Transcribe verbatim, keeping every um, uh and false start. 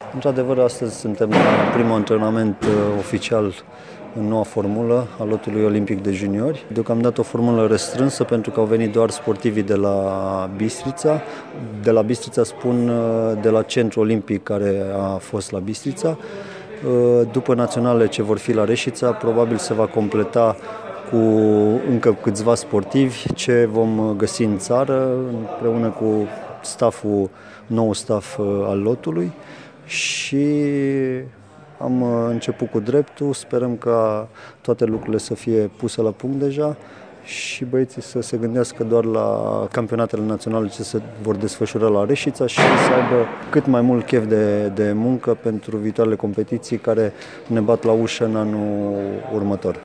Într-adevăr, astăzi suntem la primul antrenament oficial în noua formulă a lotului olimpic de juniori. Deocamdată o formulă restrânsă pentru că au venit doar sportivii de la Bistrița. De la Bistrița spun de la Centrul Olimpic care a fost la Bistrița. După naționale ce vor fi la Reșița, probabil se va completa cu încă câțiva sportivi ce vom găsi în țară împreună cu stafful, nou staff al lotului. Și am început cu dreptul, sperăm ca toate lucrurile să fie puse la punct deja și băieții să se gândească doar la campionatele naționale ce se vor desfășura la Reșița și să aibă cât mai mult chef de, de muncă pentru viitoarele competiții care ne bat la ușă în anul următor.